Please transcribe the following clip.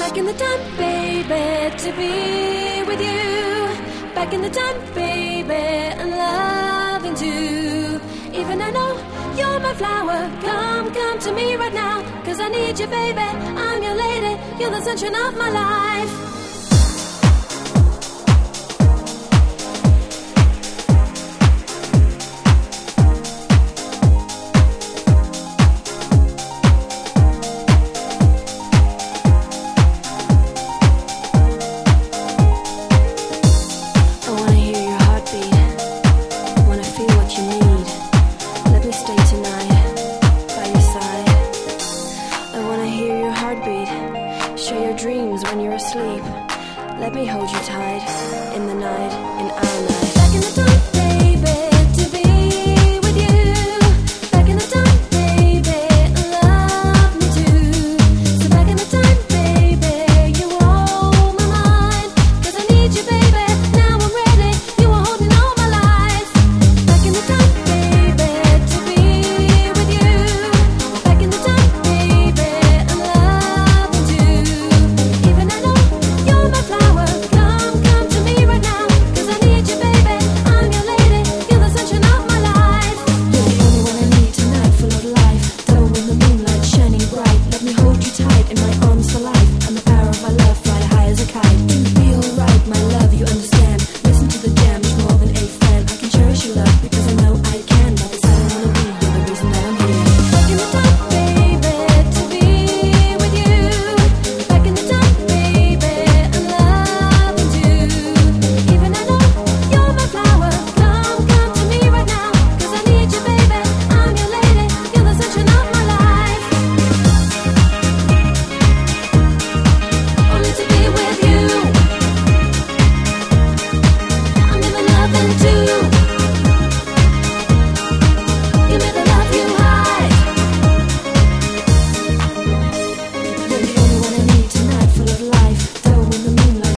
Back in the time, baby, to be with you. Back in the time, baby, and loving too. Even I know you're my flower. Come to me right now. 'Cause I need you, baby. I'm your lady. You're the sunshine of my life. Let me hold you tight in the night, in our night. Back in the time.